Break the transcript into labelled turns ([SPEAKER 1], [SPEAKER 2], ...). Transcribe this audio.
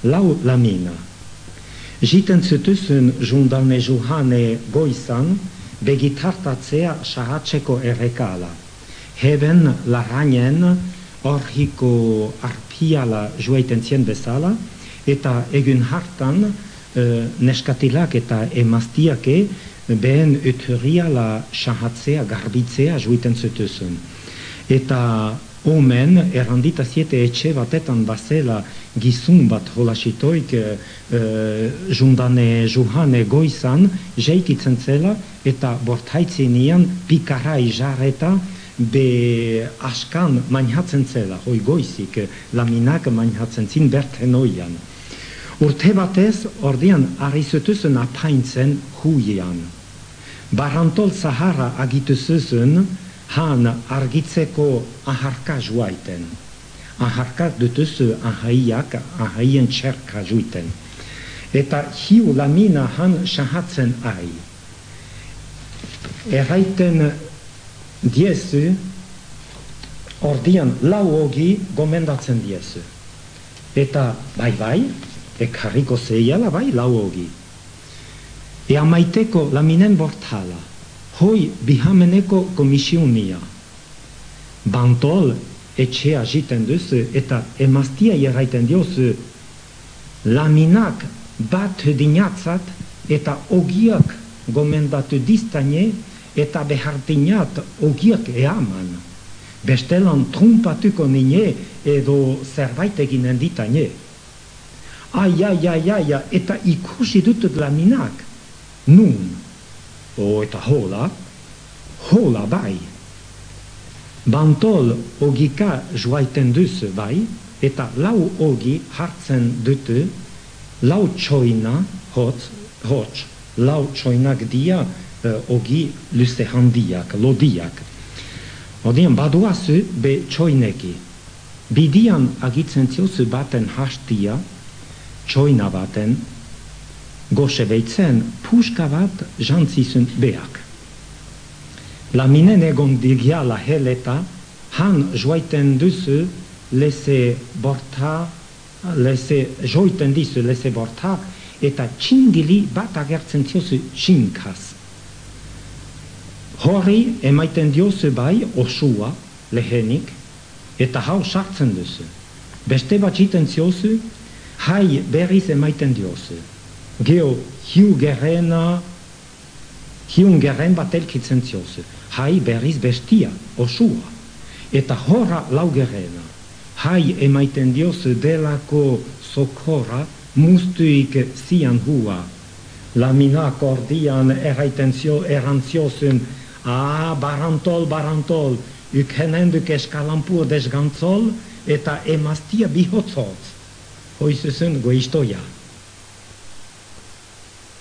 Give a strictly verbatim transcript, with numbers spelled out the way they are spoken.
[SPEAKER 1] lau lamina. Jiten zutuzun jundane juhane goizan, begitartatzea sahatzeko errekala. Heben larainen orhiko arpiala joaiten zien bezala, eta egun hartan e, neskatilak eta emaztiake behen uturiala sahatzea, garbitzea joaiten zutuzun. Eta omen errandita ziete etxe batetan bazela gizun bat holasitoik e, e, jundane juhane goizan jeikitzen zela eta borthaitzinean pikarai jarreta be askan mainhatzen zela, hoi goizik laminak mainhatzen zin bertenoian. Urte batez, ordean arizutuzen apaintzen huian. Barantol Sahara agituzuzun han argitzeko aharka juaiten. Aharka dutuzu ahaiak, ahaien txerka juiten. Eta hiu lamina han shahatzen ai. Erraiten diezu, ordian lau ogi gomendatzen diezu. Eta bai bai, ekarriko zeiala bai lau ogi. E amaiteko laminen bortala, hoi bihameneko komisiunia. Bantol etxea jiten duzu eta emaztia erraiten diozu laminak bat dinatzat eta ogiak gomendatu diztane eta behartinat ogiak eaman. Bestelan trumpatuko nine edo zerbait eginen ditane. Ai, ai, ai, ai, eta ikusi dutut laminak. Nun, o eta hola, hola bai. Bantol ogika joaiten duzu bai, eta lau ogi hartzen dutu, lau txoina, hotz, hotz, lau txoinak dia, uh, ogi luze handiak, lodiak. Odien baduazu be txoineki. Bidian agitzen ziozu baten hastia, txoina baten, goxe beitzen puska bat jantzizun beak. Laminen egon digiala heleta, han joaiten duzu lese borta, lese joiten dizu lese borta, eta txingili bat agertzen ziozu txinkaz. Hori emaiten diozu bai osua lehenik, eta hau sartzen duzu. Beste bat jiten ziozu, hai berriz emaiten diozu. Geo hiu gerena, hiun geren bat elkitzen ziozu. Hai berriz bestia, osua. Eta horra lau gerena. Hai emaiten diozu delako sokora, mustuik zian hua. Laminak ordian erantziozun, ah, barantol, barantol, ukhenenduk eskalampur desgantzol, eta emaztia bihotzotz. Hoizuzun goistoia.